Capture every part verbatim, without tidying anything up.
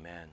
Amen.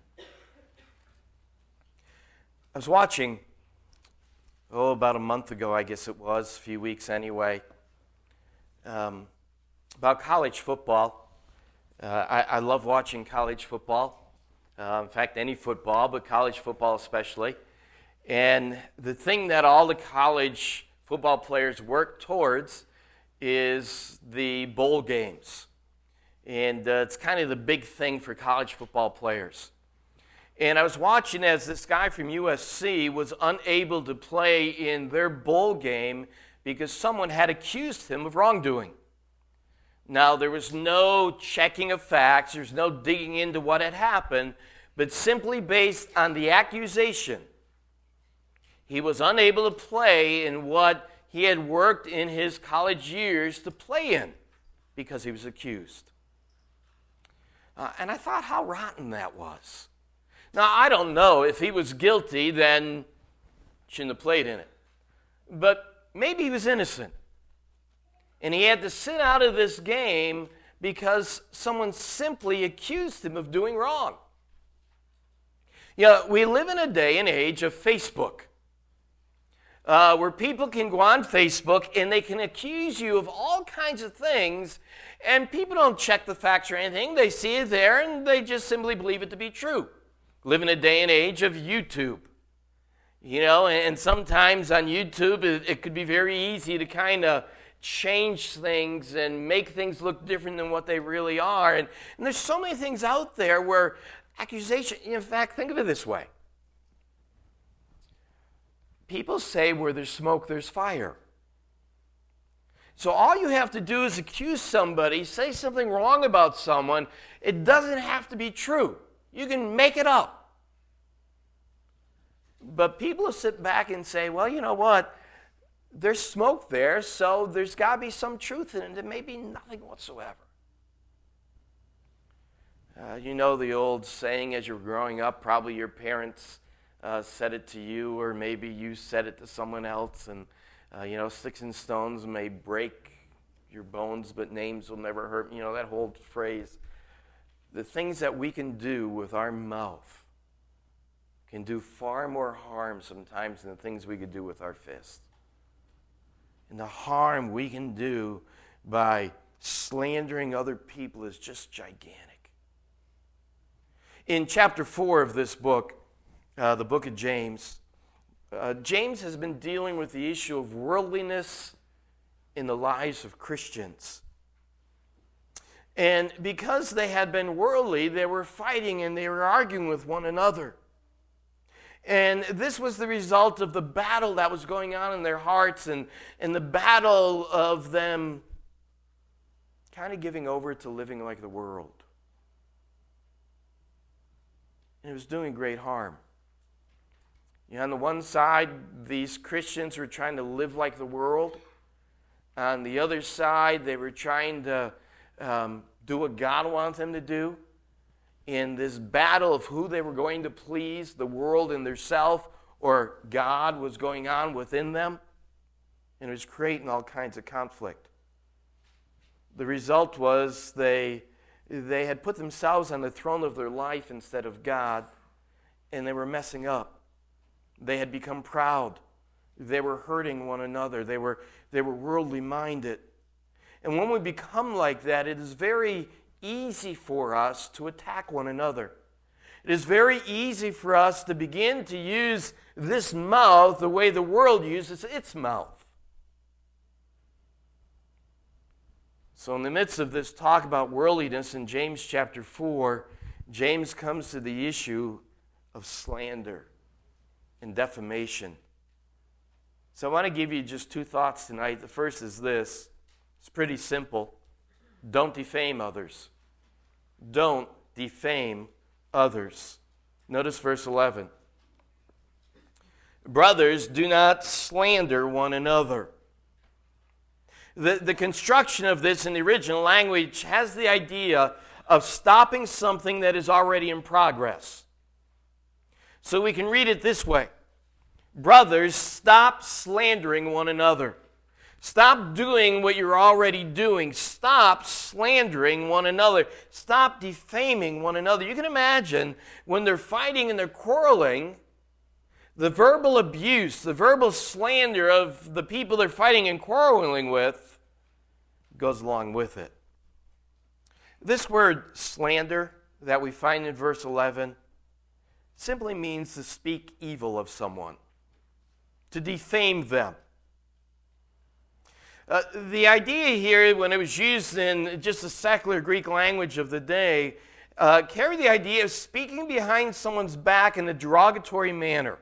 I was watching, oh, about a month ago, I guess it was, a few weeks anyway, um, about college football. Uh, I, I love watching college football. Uh, in fact, any football, but college football especially. And the thing that all the college football players work towards is the bowl games. And uh, it's kind of the big thing for college football players. And I was watching as this guy from U S C was unable to play in their bowl game because someone had accused him of wrongdoing. Now, there was no checking of facts, there's no digging into what had happened, but simply based on the accusation, he was unable to play in what he had worked in his college years to play in because he was accused. Uh, and I thought how rotten that was. Now, I don't know. If he was guilty, then he shouldn't have played in it. But maybe he was innocent. And he had to sit out of this game because someone simply accused him of doing wrong. You know, we live in a day and age of Facebook, uh, where people can go on Facebook and they can accuse you of all kinds of things, and people don't check the facts or anything. They see it there, and they just simply believe it to be true. Live in a day and age of YouTube. You know, and sometimes on YouTube, it, it could be very easy to kind of change things and make things look different than what they really are. And, and there's so many things out there where accusation, in fact, think of it this way. People say where there's smoke, there's fire. So all you have to do is accuse somebody, say something wrong about someone. It doesn't have to be true. You can make it up. But people will sit back and say, well, you know what? There's smoke there, so there's got to be some truth in it. There may be nothing whatsoever. Uh, you know the old saying as you're growing up, probably your parents uh, said it to you, or maybe you said it to someone else. And, uh, you know, sticks and stones may break your bones, but names will never hurt. You know, that whole phrase. The things that we can do with our mouth can do far more harm sometimes than the things we could do with our fist. And the harm we can do by slandering other people is just gigantic. In chapter four of this book, uh, the book of James, uh, James has been dealing with the issue of worldliness in the lives of Christians. And because they had been worldly, they were fighting and they were arguing with one another. And this was the result of the battle that was going on in their hearts and, and the battle of them kind of giving over to living like the world. And it was doing great harm. You know, on the one side, these Christians were trying to live like the world. On the other side, they were trying to Um, do what God wanted them to do. In this battle of who they were going to please, the world and theirself, or God was going on within them. And it was creating all kinds of conflict. The result was they, they had put themselves on the throne of their life instead of God, and they were messing up. They had become proud. They were hurting one another. They were, they were worldly minded. And when we become like that, it is very easy for us to attack one another. It is very easy for us to begin to use this mouth the way the world uses its mouth. So in the midst of this talk about worldliness in James chapter four, James comes to the issue of slander and defamation. So I want to give you just two thoughts tonight. The first is this. It's pretty simple. Don't defame others. Don't defame others. Notice verse eleven. Brothers, do not slander one another. The, the construction of this in the original language has the idea of stopping something that is already in progress. So we can read it this way. Brothers, stop slandering one another. Stop doing what you're already doing. Stop slandering one another. Stop defaming one another. You can imagine when they're fighting and they're quarreling, the verbal abuse, the verbal slander of the people they're fighting and quarreling with goes along with it. This word slander that we find in verse eleven simply means to speak evil of someone, to defame them. Uh, the idea here, when it was used in just the secular Greek language of the day, uh, carried the idea of speaking behind someone's back in a derogatory manner.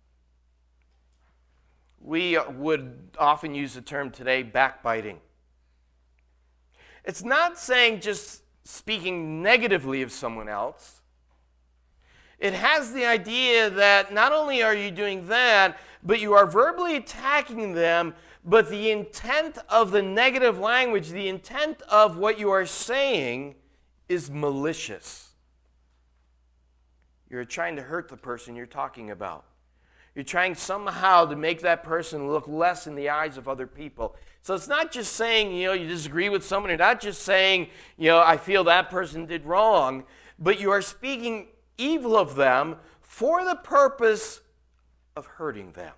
We would often use the term today, backbiting. It's not saying just speaking negatively of someone else. It has the idea that not only are you doing that, but you are verbally attacking them, but the intent of the negative language, the intent of what you are saying is malicious. You're trying to hurt the person you're talking about. You're trying somehow to make that person look less in the eyes of other people. So it's not just saying, you know, you disagree with someone. You're not just saying, you know, I feel that person did wrong. But you are speaking evil of them for the purpose of hurting them.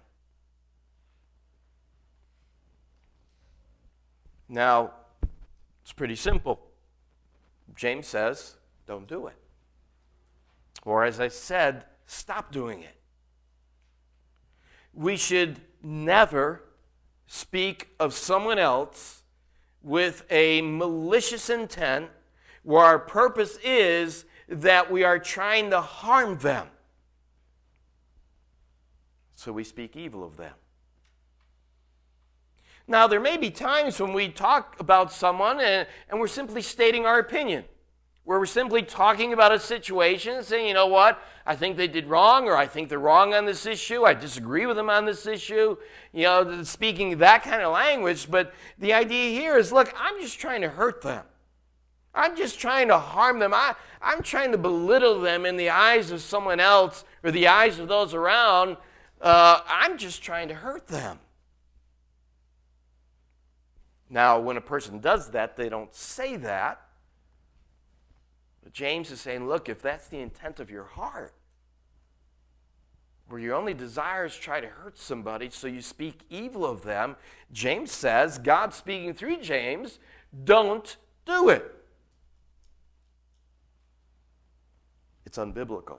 Now, it's pretty simple. James says, don't do it. Or as I said, stop doing it. We should never speak of someone else with a malicious intent where our purpose is that we are trying to harm them. So we speak evil of them. Now, there may be times when we talk about someone and, and we're simply stating our opinion, where we're simply talking about a situation and saying, you know what, I think they did wrong, or I think they're wrong on this issue, I disagree with them on this issue, you know, speaking that kind of language. But the idea here is, look, I'm just trying to hurt them. I'm just trying to harm them. I, I'm trying to belittle them in the eyes of someone else or the eyes of those around. Uh, I'm just trying to hurt them. Now, when a person does that, they don't say that. But James is saying, look, if that's the intent of your heart, where your only desire is to try to hurt somebody so you speak evil of them, James says, God speaking through James, don't do it. It's unbiblical.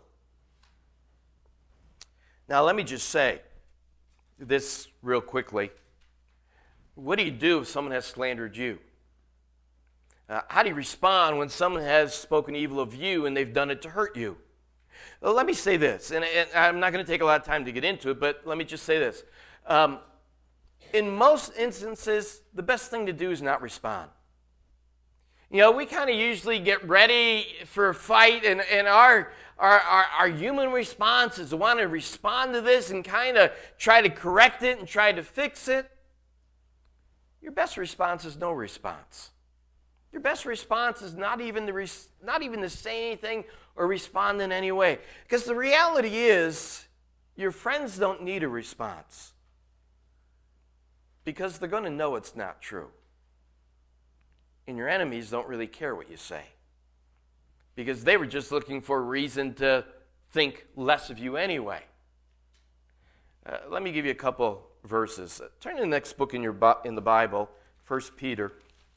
Now, let me just say this real quickly. What do you do if someone has slandered you? Uh, how do you respond when someone has spoken evil of you and they've done it to hurt you? Well, let me say this, and, and I'm not going to take a lot of time to get into it, but let me just say this. Um, in most instances, the best thing to do is not respond. You know, we kind of usually get ready for a fight, and, and our, our, our, our human response is to want to respond to this and kind of try to correct it and try to fix it. Your best response is no response. Your best response is not even to, res- not even to say anything or respond in any way. Because the reality is, your friends don't need a response. Because they're going to know it's not true. And your enemies don't really care what you say. Because they were just looking for a reason to think less of you anyway. Uh, let me give you a couple verses. Uh, turn to the next book in your in the Bible, First Peter.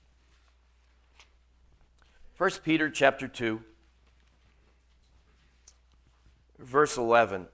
First Peter chapter two, verse eleven.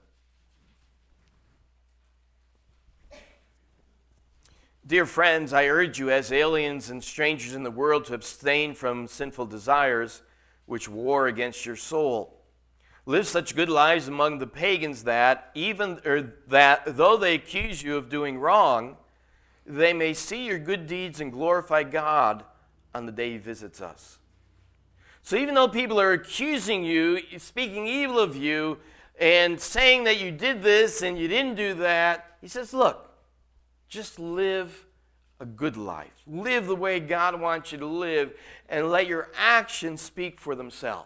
Dear friends, I urge you as aliens and strangers in the world to abstain from sinful desires which war against your soul. Live such good lives among the pagans that, even or that though they accuse you of doing wrong, they may see your good deeds and glorify God on the day He visits us. So even though people are accusing you, speaking evil of you, and saying that you did this and you didn't do that, He says, look, just live a good life. Live the way God wants you to live, and let your actions speak for themselves.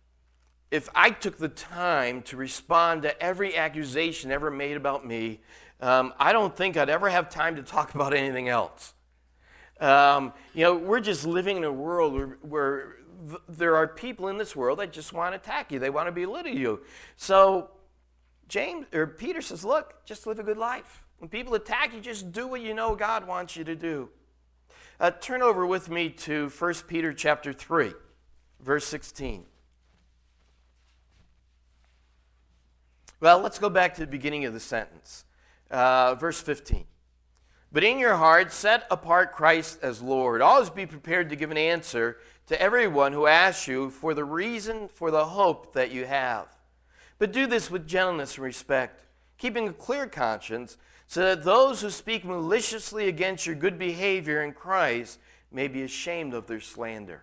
If I took the time to respond to every accusation ever made about me, um, I don't think I'd ever have time to talk about anything else. Um, you know, we're just living in a world where, where th- there are people in this world that just want to attack you. They want to belittle you. So James or Peter says, look, just live a good life. When people attack you, just do what you know God wants you to do. Uh, turn over with me to First Peter chapter three, verse sixteen. Well, let's go back to the beginning of the sentence. Uh, verse fifteen. But in your heart, set apart Christ as Lord. Always be prepared to give an answer to everyone who asks you for the reason for the hope that you have. But do this with gentleness and respect, keeping a clear conscience, so that those who speak maliciously against your good behavior in Christ may be ashamed of their slander.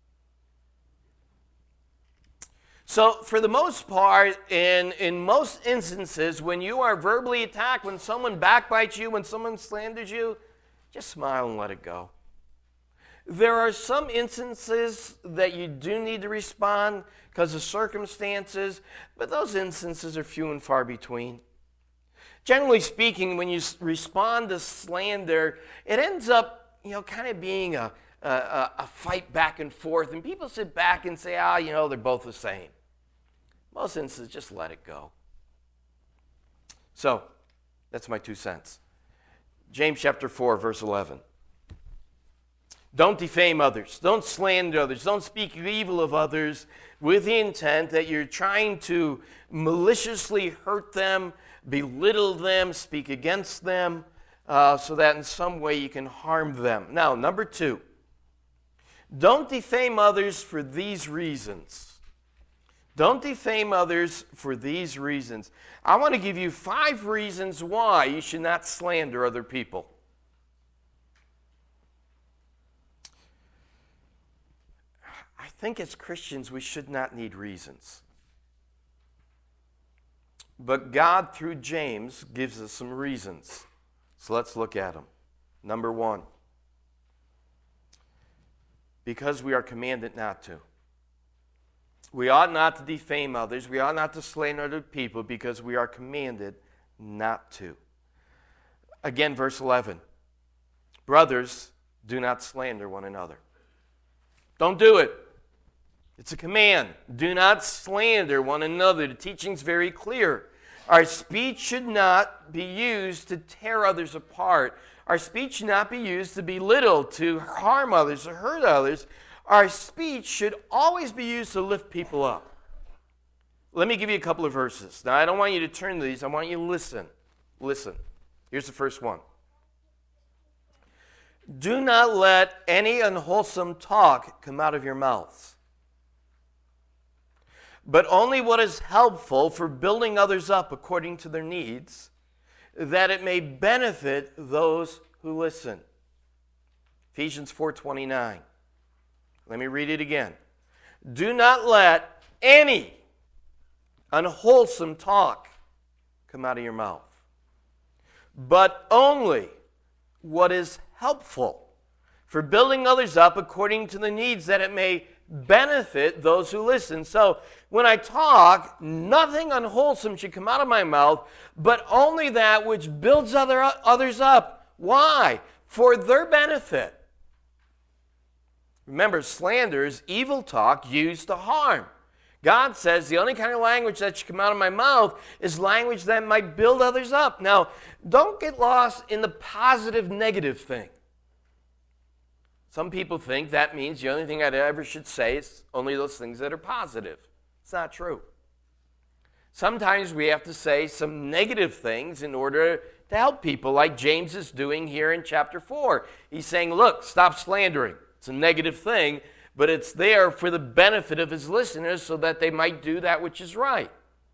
So, for the most part, in, in most instances, when you are verbally attacked, when someone backbites you, when someone slanders you, just smile and let it go. There are some instances that you do need to respond because of circumstances, but those instances are few and far between. Generally speaking, when you respond to slander, it ends up, you know, kind of being a, a, a fight back and forth, and people sit back and say, ah, you know, they're both the same. Most instances, just let it go. So, that's my two cents. James chapter four, verse eleven. Don't defame others. Don't slander others. Don't speak evil of others with the intent that you're trying to maliciously hurt them, belittle them, speak against them, uh, so that in some way you can harm them. Now, number two, don't defame others for these reasons. Don't defame others for these reasons. I want to give you five reasons why you should not slander other people. I think as Christians we should not need reasons. But God, through James, gives us some reasons. So let's look at them. Number one, because we are commanded not to. We ought not to defame others. We ought not to slander other people because we are commanded not to. Again, verse eleven. Brothers, do not slander one another. Don't do it. It's a command. Do not slander one another. The teaching's very clear. Our speech should not be used to tear others apart. Our speech should not be used to belittle, to harm others, to hurt others. Our speech should always be used to lift people up. Let me give you a couple of verses. Now, I don't want you to turn to these. I want you to listen. Listen. Here's the first one. Do not let any unwholesome talk come out of your mouths, but only what is helpful for building others up according to their needs, that it may benefit those who listen. Ephesians four twenty-nine. Let me read it again. Do not let any unwholesome talk come out of your mouth, but only what is helpful for building others up according to the needs, that it may benefit those who listen. So when I talk, nothing unwholesome should come out of my mouth, but only that which builds other, others up. Why? For their benefit. Remember, slander is evil talk used to harm. God says the only kind of language that should come out of my mouth is language that might build others up. Now, don't get lost in the positive negative thing. Some people think that means the only thing I ever should say is only those things that are positive. It's not true. Sometimes we have to say some negative things in order to help people, like James is doing here in chapter four. He's saying, look, stop slandering. It's a negative thing, but it's there for the benefit of his listeners so that they might do that which is right.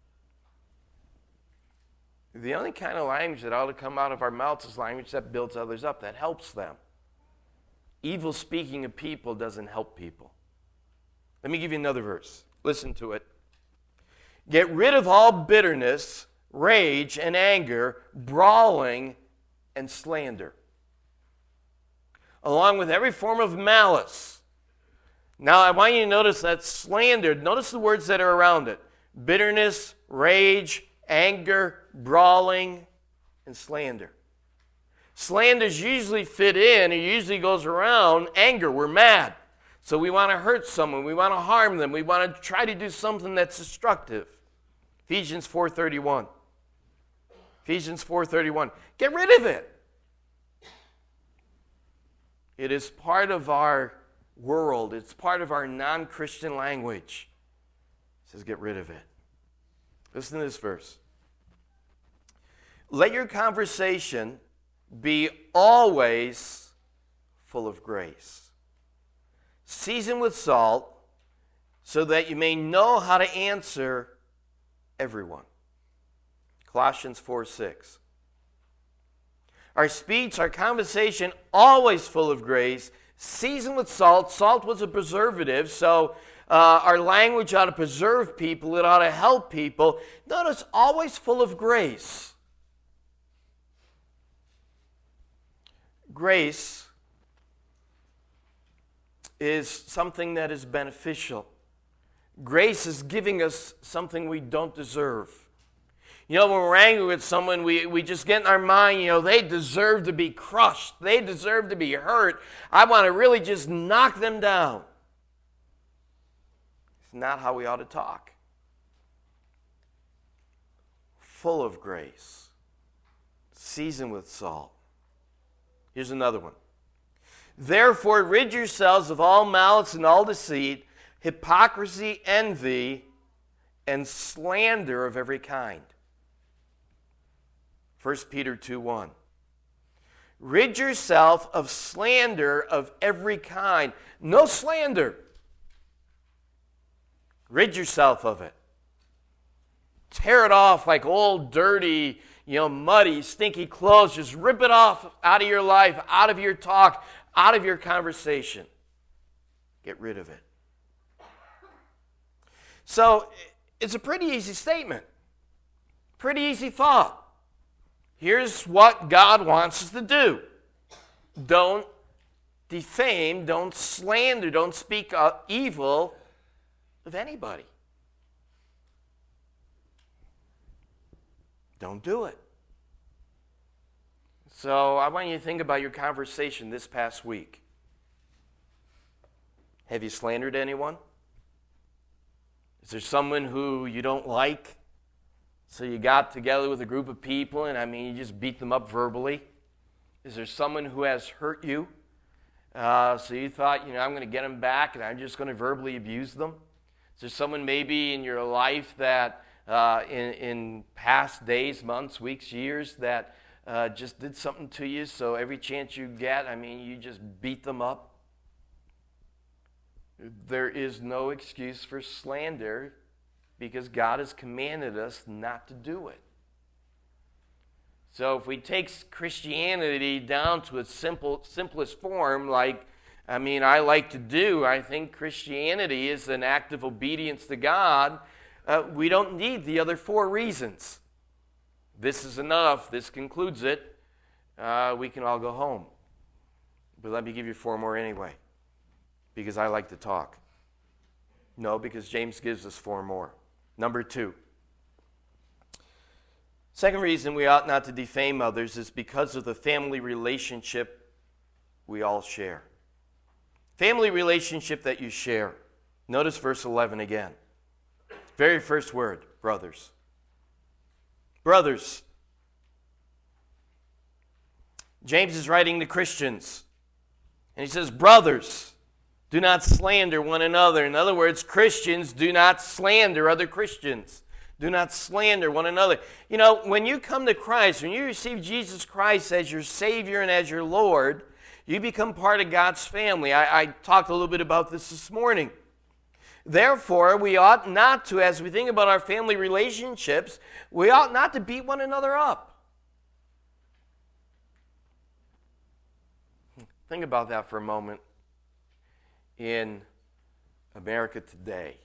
The only kind of language that ought to come out of our mouths is language that builds others up, that helps them. Evil speaking of people doesn't help people. Let me give you another verse. Listen to it. Get rid of all bitterness, rage, and anger, brawling, and slander, along with every form of malice. Now, I want you to notice that slander, notice the words that are around it. Bitterness, rage, anger, brawling. and slander. Slanders usually fit in, it usually goes around anger. We're mad. So we want to hurt someone, we want to harm them, we want to try to do something that's destructive. Ephesians four thirty-one. Ephesians four thirty-one. Get rid of it. It is part of our world. It's part of our non-Christian language. It says get rid of it. Listen to this verse. Let your conversation be always full of grace, seasoned with salt, so that you may know how to answer everyone. Colossians four six. Our speech, our conversation, always full of grace, seasoned with salt. Salt was a preservative, so uh, our language ought to preserve people. It ought to help people. Notice, always full of grace. Grace is something that is beneficial. Grace is giving us something we don't deserve. You know, when we're angry with someone, we, we just get in our mind, you know, they deserve to be crushed. They deserve to be hurt. I want to really just knock them down. It's not how we ought to talk. Full of grace, seasoned with salt. Here's another one. Therefore, rid yourselves of all malice and all deceit, hypocrisy, envy, and slander of every kind. First Peter two one. Rid yourself of slander of every kind. No slander. Rid yourself of it. Tear it off like old, dirty, you know, muddy, stinky clothes. Just rip it off out of your life, out of your talk, out of your conversation. Get rid of it. So, it's a pretty easy statement. Pretty easy thought. Here's what God wants us to do. Don't defame, don't slander, don't speak evil of anybody. Don't do it. So I want you to think about your conversation this past week. Have you slandered anyone? Is there someone who you don't like? So you got together with a group of people and I mean you just beat them up verbally? Is there someone who has hurt you? Uh, so you thought, you know, I'm going to get them back and I'm just going to verbally abuse them? Is there someone maybe in your life that uh, in, in past days, months, weeks, years that uh, just did something to you, so every chance you get, I mean, you just beat them up? There is no excuse for slander because God has commanded us not to do it. So if we take Christianity down to its simple, simplest form, like, I mean, I like to do, I think Christianity is an act of obedience to God. Uh, we don't need the other four reasons. This is enough. This concludes it. Uh, we can all go home. But let me give you four more anyway, because I like to talk. No, because James gives us four more. Number two. Second reason we ought not to defame others is because of the family relationship we all share. Family relationship that you share. Notice verse eleven again. Very first word, brothers. Brothers. James is writing to Christians. And he says, brothers, do not slander one another. In other words, Christians do not slander other Christians. Do not slander one another. You know, when you come to Christ, when you receive Jesus Christ as your Savior and as your Lord, you become part of God's family. I, I talked a little bit about this this morning. Therefore, we ought not to, as we think about our family relationships, we ought not to beat one another up. Think about that for a moment. In America today,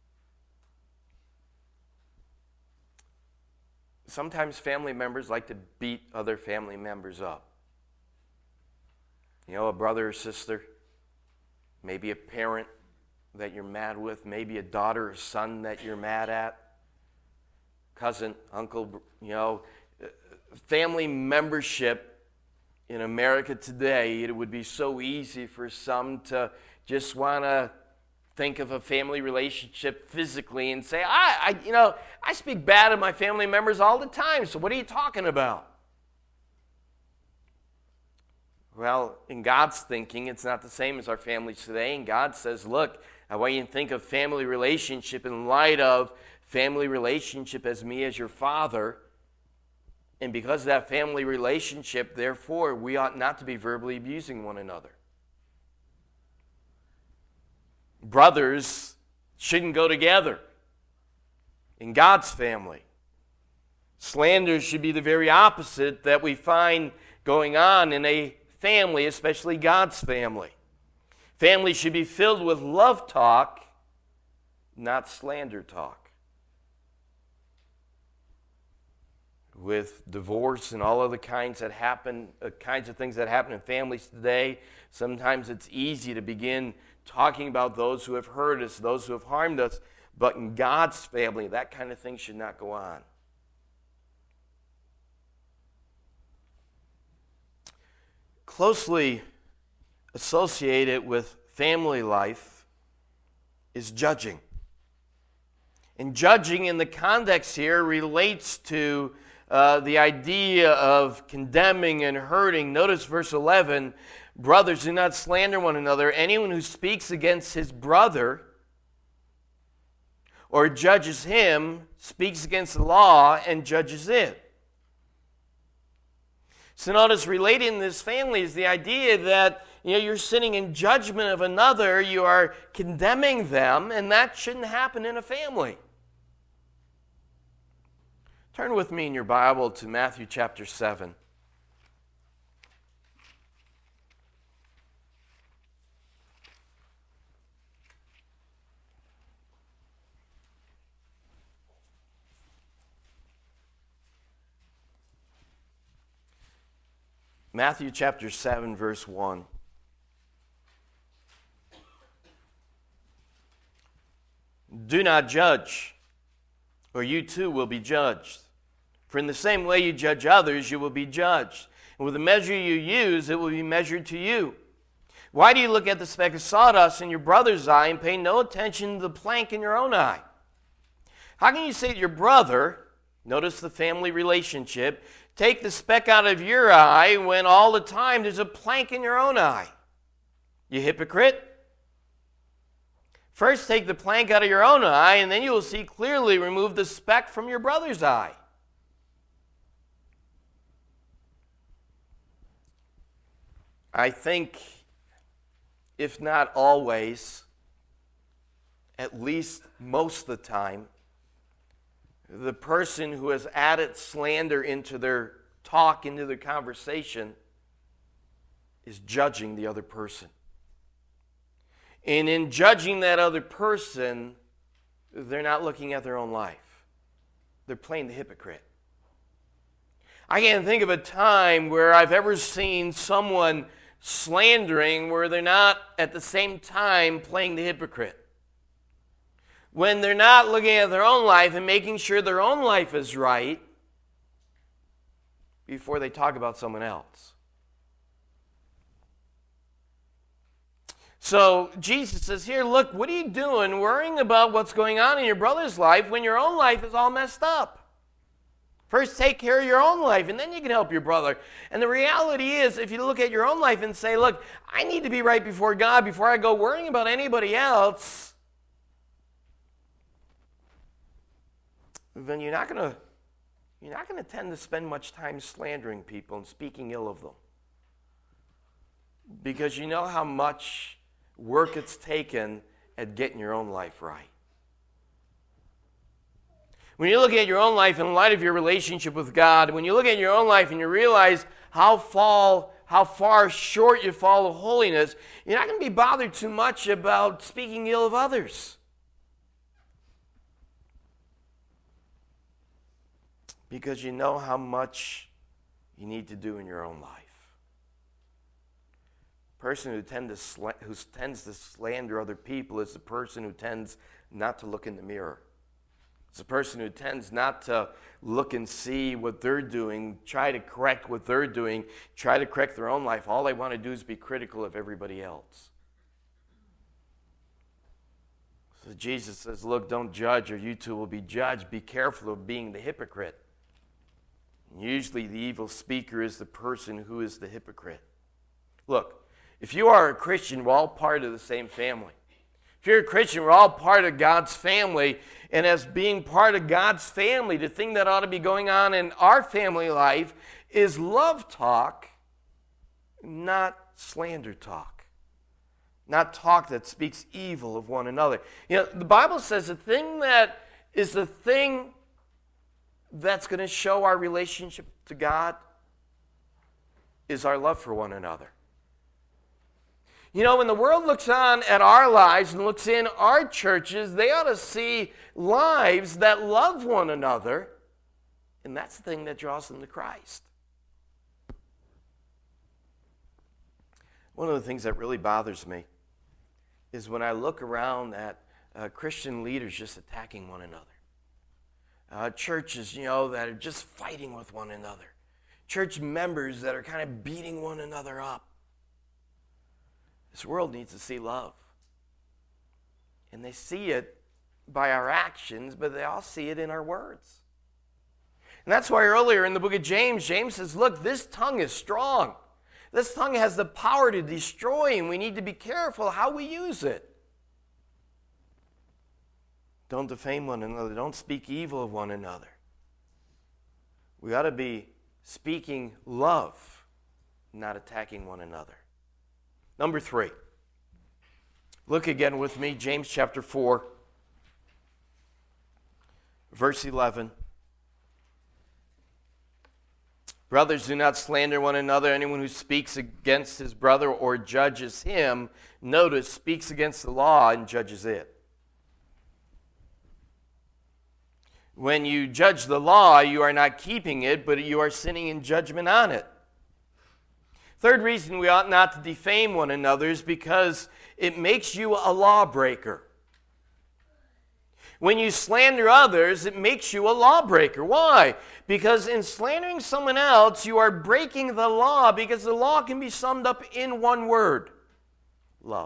sometimes family members like to beat other family members up. You know, a brother or sister, maybe a parent that you're mad with, maybe a daughter or son that you're mad at, cousin, uncle, you know, family membership in America today, it would be so easy for some to just want to think of a family relationship physically and say, I, I, you know, I speak bad of my family members all the time, so what are you talking about? Well, in God's thinking, it's not the same as our families today. And God says, look, I want you to think of family relationship in light of family relationship as me as your father. And because of that family relationship, therefore, we ought not to be verbally abusing one another. Brothers shouldn't go together in God's family. Slander should be the very opposite that we find going on in a family, especially God's family. Family should be filled with love talk, not slander talk. With divorce and all other kinds that happen, uh, kinds of things that happen in families today, sometimes it's easy to begin talking about those who have hurt us, those who have harmed us, but in God's family, that kind of thing should not go on. Closely associated with family life is judging. And judging in the context here relates to uh, the idea of condemning and hurting. Notice verse eleven, brothers, do not slander one another. Anyone who speaks against his brother or judges him speaks against the law and judges it. So notice, related in this family is the idea that, you know, you're sitting in judgment of another, you are condemning them, and that shouldn't happen in a family. Turn with me in your Bible to Matthew chapter seven. Matthew chapter seven, verse one. Do not judge, or you too will be judged. For in the same way you judge others, you will be judged. And with the measure you use, it will be measured to you. Why do you look at the speck of sawdust in your brother's eye and pay no attention to the plank in your own eye? How can you say to your brother, notice the family relationship, take the speck out of your eye when all the time there's a plank in your own eye? You hypocrite. First take the plank out of your own eye, and then you will see clearly remove the speck from your brother's eye. I think, if not always, at least most of the time, the person who has added slander into their talk, into their conversation, is judging the other person. And in judging that other person, they're not looking at their own life. They're playing the hypocrite. I can't think of a time where I've ever seen someone slandering where they're not at the same time playing the hypocrite. When they're not looking at their own life and making sure their own life is right before they talk about someone else. So Jesus says here, look, what are you doing worrying about what's going on in your brother's life when your own life is all messed up? First take care of your own life, and then you can help your brother. And the reality is, if you look at your own life and say, look, I need to be right before God before I go worrying about anybody else, then you're not going to you're not going to tend to spend much time slandering people and speaking ill of them. Because you know how much work it's taken at getting your own life right. When you look at your own life in light of your relationship with God, when you look at your own life and you realize how fall, how far short you fall of holiness, you're not going to be bothered too much about speaking ill of others. Because you know how much you need to do in your own life. The person who, tend to sl- who tends to slander other people is the person who tends not to look in the mirror. It's a person who tends not to look and see what they're doing, try to correct what they're doing, try to correct their own life. All they want to do is be critical of everybody else. So Jesus says, look, don't judge or you too will be judged. Be careful of being the hypocrite. And usually the evil speaker is the person who is the hypocrite. Look, if you are a Christian, we're all part of the same family. If you're a Christian, we're all part of God's family. And as being part of God's family, the thing that ought to be going on in our family life is love talk, not slander talk. Not talk that speaks evil of one another. You know, the Bible says the thing that is the thing that's going to show our relationship to God is our love for one another. You know, when the world looks on at our lives and looks in our churches, they ought to see lives that love one another, and that's the thing that draws them to Christ. One of the things that really bothers me is when I look around at uh, Christian leaders just attacking one another. Uh, churches, you know, that are just fighting with one another. Church members that are kind of beating one another up. This world needs to see love. And they see it by our actions, but they all see it in our words. And that's why earlier in the book of James, James says, look, this tongue is strong. This tongue has the power to destroy, and we need to be careful how we use it. Don't defame one another. Don't speak evil of one another. We ought to be speaking love, not attacking one another. Number three. Look again with me, James chapter four, verse eleven. Brothers, do not slander one another. Anyone who speaks against his brother or judges him, notice, speaks against the law and judges it. When you judge the law, you are not keeping it, but you are sinning in judgment on it. Third reason we ought not to defame one another is because it makes you a lawbreaker. When you slander others, it makes you a lawbreaker. Why? Because in slandering someone else, you are breaking the law, because the law can be summed up in one word: love.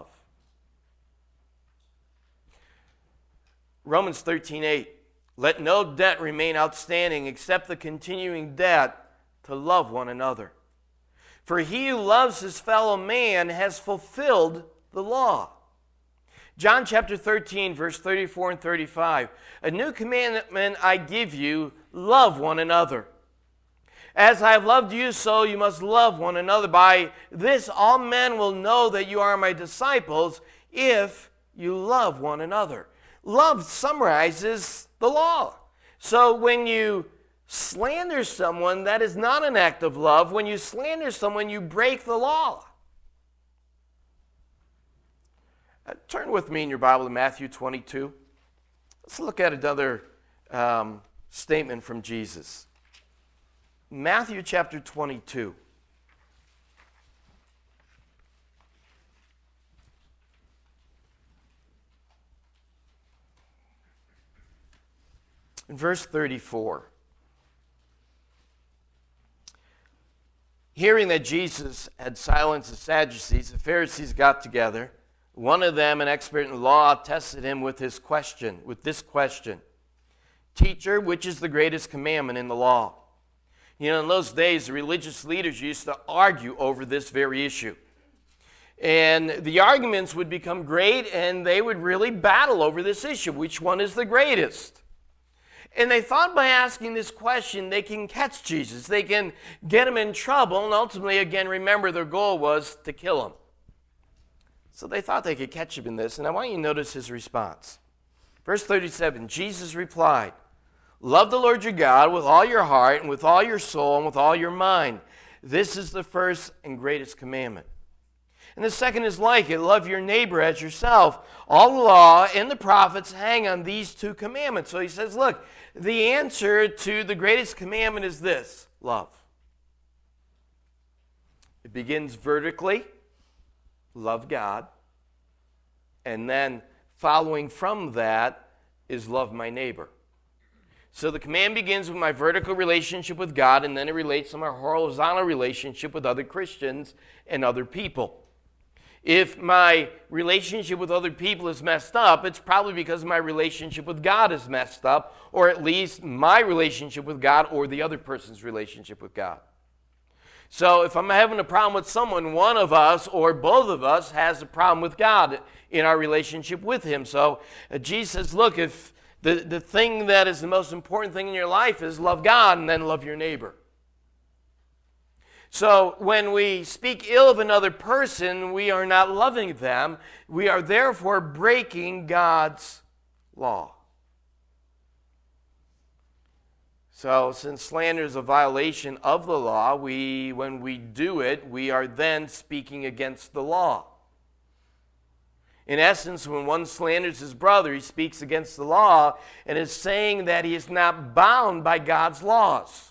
Romans thirteen eight. Let no debt remain outstanding except the continuing debt to love one another. For he who loves his fellow man has fulfilled the law. John chapter thirteen, verse thirty-four and thirty-five. A new commandment I give you, love one another. As I have loved you, so you must love one another. By this all men will know that you are my disciples, if you love one another. Love summarizes the law. So when you slander someone, that is not an act of love. When you slander someone, you break the law. Uh, turn with me in your Bible to Matthew twenty-two. Let's look at another um, statement from Jesus. Matthew chapter twenty-two. In verse thirty-four. Hearing that Jesus had silenced the Sadducees, the Pharisees got together. One of them, an expert in law, tested him with his question, with this question: Teacher, which is the greatest commandment in the law? You know, in those days, the religious leaders used to argue over this very issue. And the arguments would become great, and they would really battle over this issue. Which one is the greatest? And they thought by asking this question, they can catch Jesus. They can get him in trouble. And ultimately, again, remember, their goal was to kill him. So they thought they could catch him in this. And I want you to notice his response. Verse thirty-seven, Jesus replied, love the Lord your God with all your heart and with all your soul and with all your mind. This is the first and greatest commandment. And the second is like it: love your neighbor as yourself. All the law and the prophets hang on these two commandments. So he says, look, the answer to the greatest commandment is this: love. It begins vertically, love God. And then following from that is love my neighbor. So the command begins with my vertical relationship with God, and then it relates to my horizontal relationship with other Christians and other people. If my relationship with other people is messed up, it's probably because my relationship with God is messed up, or at least my relationship with God or the other person's relationship with God. So if I'm having a problem with someone, one of us or both of us has a problem with God in our relationship with him. So uh, Jesus says, look, if the, the thing that is the most important thing in your life is love God and then love your neighbor. So when we speak ill of another person, we are not loving them. We are therefore breaking God's law. So since slander is a violation of the law, we, when we do it, we are then speaking against the law. In essence, when one slanders his brother, he speaks against the law and is saying that he is not bound by God's laws.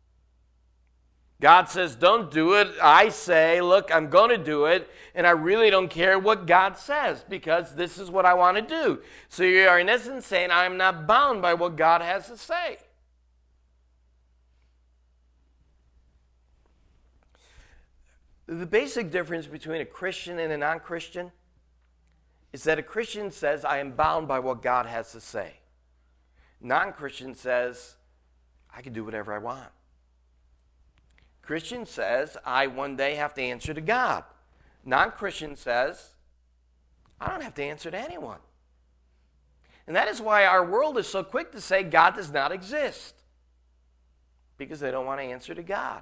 God says, don't do it. I say, look, I'm going to do it, and I really don't care what God says because this is what I want to do. So you are in essence saying, I'm not bound by what God has to say. The basic difference between a Christian and a non-Christian is that a Christian says, I am bound by what God has to say. Non-Christian says, I can do whatever I want. Christian says, I one day have to answer to God. Non-Christian says, I don't have to answer to anyone. And that is why our world is so quick to say God does not exist. Because they don't want to answer to God.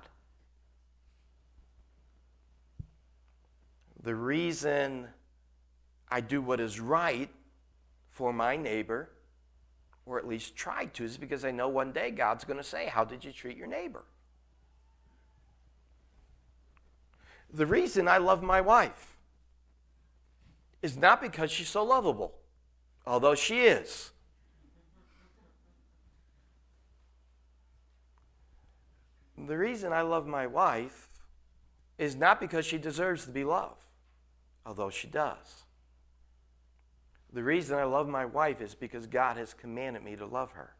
The reason I do what is right for my neighbor, or at least try to, is because I know one day God's going to say, how did you treat your neighbor? The reason I love my wife is not because she's so lovable, although she is. The reason I love my wife is not because she deserves to be loved, although she does. The reason I love my wife is because God has commanded me to love her.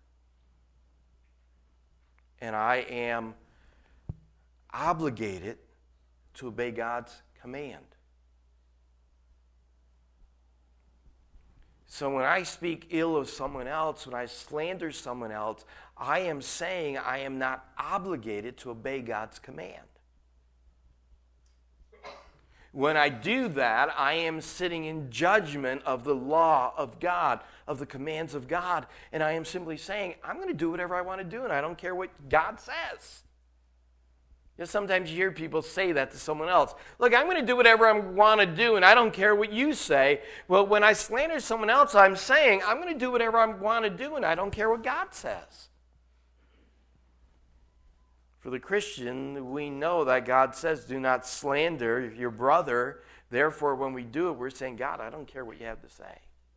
And I am obligated to obey God's command. So when I speak ill of someone else, when I slander someone else, I am saying I am not obligated to obey God's command. When I do that, I am sitting in judgment of the law of God, of the commands of God, and I am simply saying, I'm going to do whatever I want to do, and I don't care what God says. You know, sometimes you hear people say that to someone else. Look, I'm going to do whatever I want to do, and I don't care what you say. Well, when I slander someone else, I'm saying, I'm going to do whatever I want to do, and I don't care what God says. For the Christian, we know that God says, do not slander your brother. Therefore, when we do it, we're saying, God, I don't care what you have to say.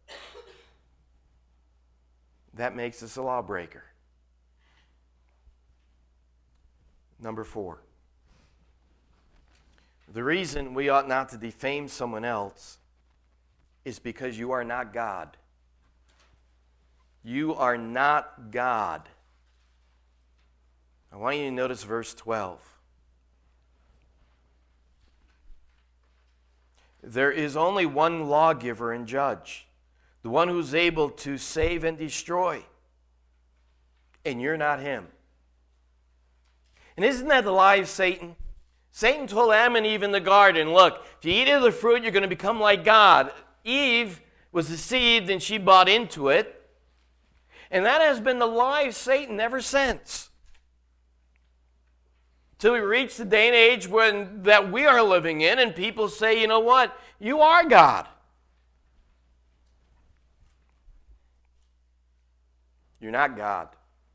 That makes us a lawbreaker. Number four. The reason we ought not to defame someone else is because you are not God. You are not God. I want you to notice verse twelve. There is only one lawgiver and judge, the one who's able to save and destroy, and you're not him. And isn't that the lie of Satan? Satan told Adam and Eve in the garden, look, if you eat of the fruit, you're going to become like God. Eve was deceived and she bought into it. And that has been the lie of Satan ever since. Till we reach the day and age when that we are living in and people say, you know what? You are God. You're not God.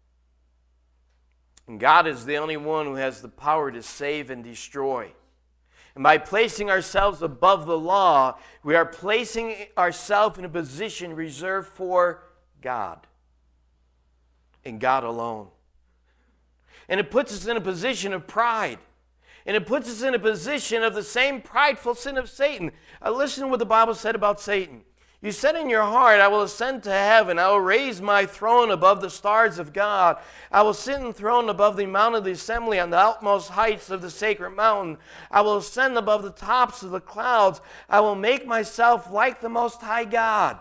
And God is the only one who has the power to save and destroy. And by placing ourselves above the law, we are placing ourselves in a position reserved for God and God alone. And it puts us in a position of pride. And it puts us in a position of the same prideful sin of Satan. Uh, listen to what the Bible said about Satan. You said in your heart, I will ascend to heaven. I will raise my throne above the stars of God. I will sit enthroned above the mount of the assembly on the outmost heights of the sacred mountain. I will ascend above the tops of the clouds. I will make myself like the Most High God.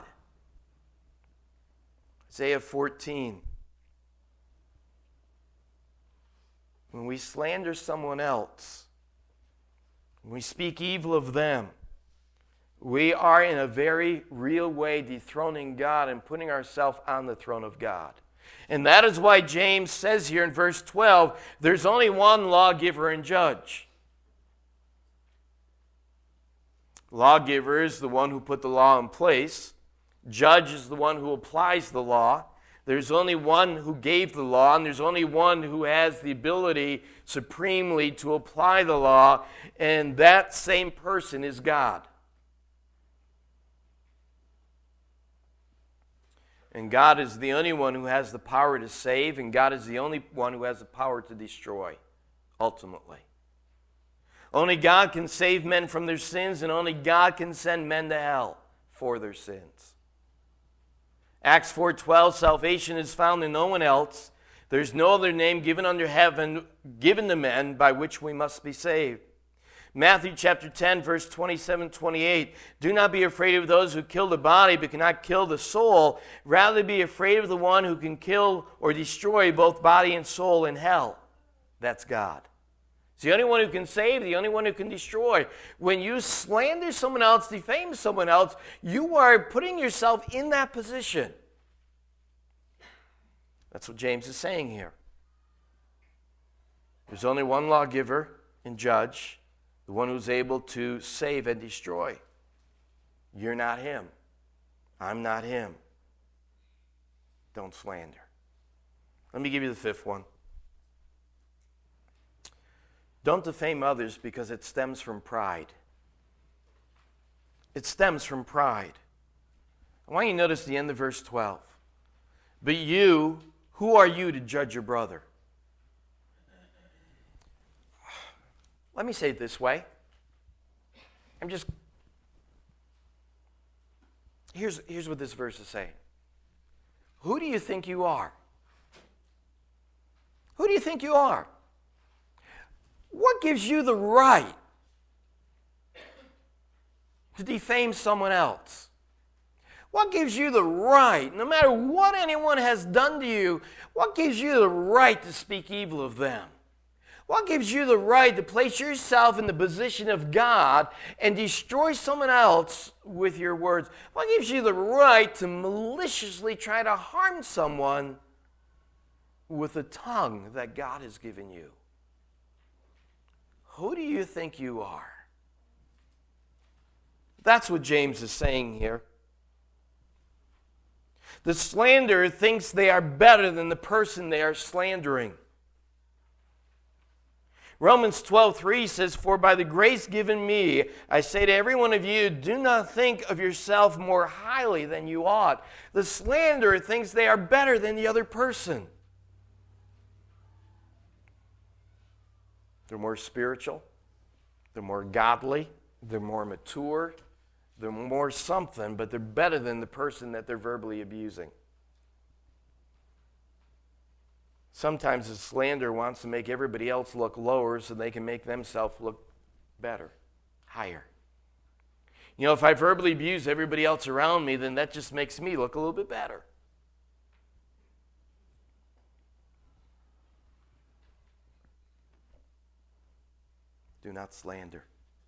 Isaiah fourteen. When we slander someone else, when we speak evil of them, we are in a very real way dethroning God and putting ourselves on the throne of God. And that is why James says here in verse twelve, there's only one lawgiver and judge. Lawgiver is the one who put the law in place. Judge is the one who applies the law. There's only one who gave the law, and there's only one who has the ability supremely to apply the law, and that same person is God. And God is the only one who has the power to save, and God is the only one who has the power to destroy, ultimately. Only God can save men from their sins, and only God can send men to hell for their sins. Acts four twelve, salvation is found in no one else. There's no other name given under heaven given to men by which we must be saved. Matthew chapter ten, verse twenty-seven, twenty-eight. Do not be afraid of those who kill the body but cannot kill the soul. Rather be afraid of the one who can kill or destroy both body and soul in hell. That's God. He's the only one who can save, the only one who can destroy. When you slander someone else, defame someone else, you are putting yourself in that position. That's what James is saying here. There's only one lawgiver and judge, the one who's able to save and destroy. You're not him. I'm not him. Don't slander. Let me give you the fifth one. Don't defame others because it stems from pride. It stems from pride. I want you to notice the end of verse twelve. But you, who are you to judge your brother? Let me say it this way. I'm just... Here's, here's what this verse is saying. Who do you think you are? Who do you think you are? What gives you the right to defame someone else? What gives you the right, no matter what anyone has done to you, what gives you the right to speak evil of them? What gives you the right to place yourself in the position of God and destroy someone else with your words? What gives you the right to maliciously try to harm someone with the tongue that God has given you? Who do you think you are? That's what James is saying here. The slanderer thinks they are better than the person they are slandering. Romans twelve three says, For by the grace given me, I say to every one of you, do not think of yourself more highly than you ought. The slanderer thinks they are better than the other person. They're more spiritual. They're more godly. They're more mature. They're more something, but they're better than the person that they're verbally abusing. Sometimes the slanderer wants to make everybody else look lower so they can make themselves look better, higher. You know, if I verbally abuse everybody else around me, then that just makes me look a little bit better. Do not slander.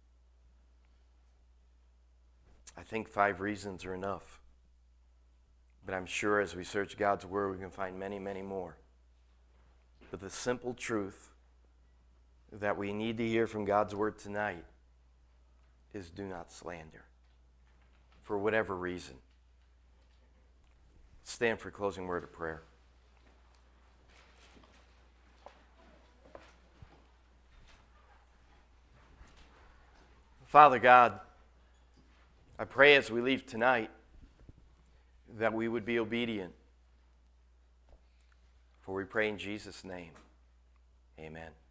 I think five reasons are enough. But I'm sure as we search God's Word, we can find many, many more. But the simple truth that we need to hear from God's Word tonight is do not slander. For whatever reason. Stand for a closing word of prayer. Father God, I pray as we leave tonight that we would be obedient. For we pray in Jesus' name. Amen.